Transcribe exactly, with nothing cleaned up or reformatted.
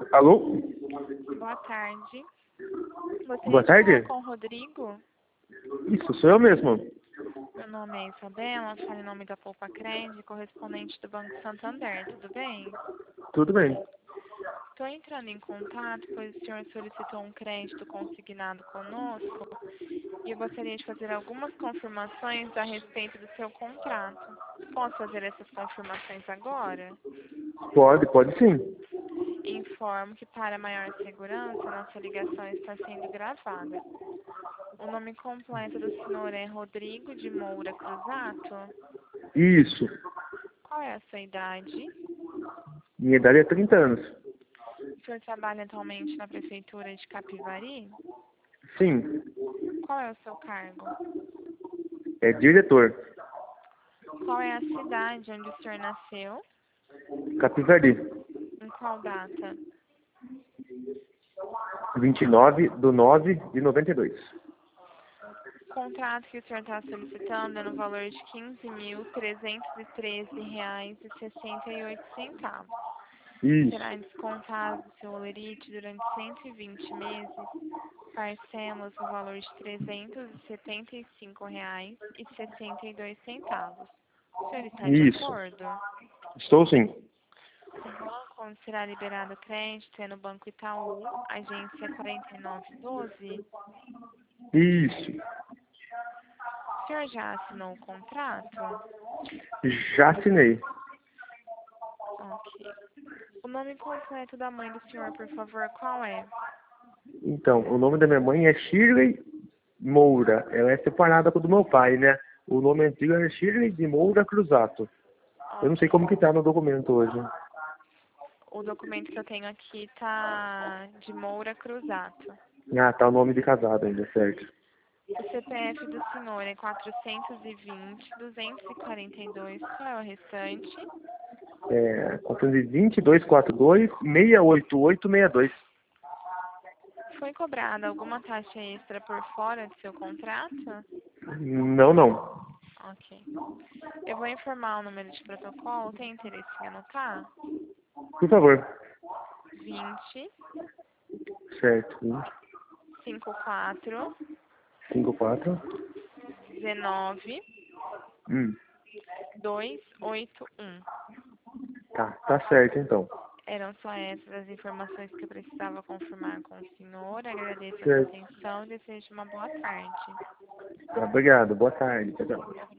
Alô? Boa tarde. Gostaria Boa de tarde. falar com o Rodrigo. Isso, sou eu mesmo. Meu nome é Isabela, falo em nome da Poupa Cred, correspondente do Banco Santander, tudo bem? Tudo bem. Estou entrando em contato, pois o senhor solicitou um crédito consignado conosco e eu gostaria de fazer algumas confirmações a respeito do seu contrato. Posso fazer essas confirmações agora? Pode, pode sim. Informo que, para maior segurança, nossa ligação está sendo gravada. O nome completo do senhor é Rodrigo de Moura Cruzato? Isso. Qual é a sua idade? Minha idade é trinta anos. O senhor trabalha atualmente na Prefeitura de Capivari? Sim. Qual é o seu cargo? É diretor. Qual é a cidade onde o senhor nasceu? Capivari. Em qual data? vinte e nove de nove de noventa e dois. O contrato que o senhor está solicitando é no valor de quinze mil trezentos e treze reais e sessenta e oito centavos. Será Isso. descontado do seu holerite durante cento e vinte meses, parcelas no valor de trezentos e setenta e cinco reais e sessenta e dois centavos. O senhor está de Isso. acordo? Estou sim. O banco onde será liberado o crédito é no Banco Itaú, agência quarenta e nove doze. Isso. O senhor já assinou o contrato? Já assinei. Ok. O nome completo da mãe do senhor, por favor, qual é? Então, o nome da minha mãe é Shirley Moura. Ela é separada do meu pai, né? O nome antigo é Shirley de Moura Cruzato. Eu não sei Ok. como que tá no documento hoje. O documento que eu tenho aqui tá de Moura Cruzato. Ah, tá o nome de casado ainda, certo. O C P F do senhor é quatrocentos e vinte, duzentos e quarenta e dois. Qual é o restante? É, quatrocentos e vinte, duzentos e quarenta e dois, seiscentos e oitenta e oito, sessenta e dois. Foi cobrada alguma taxa extra por fora do seu contrato? Não, não. Ok. Eu vou informar o número de protocolo. Tem interesse em anotar? Por favor. vinte, Certo. cinquenta e quatro, cinco quatro. dezenove, Hum. duzentos e oitenta e um. Tá, tá certo então. Eram só essas as informações que eu precisava confirmar com o senhor. Agradeço a sua Certo. atenção e desejo uma boa tarde. Tá, obrigado. Boa tarde. Tchau, tchau.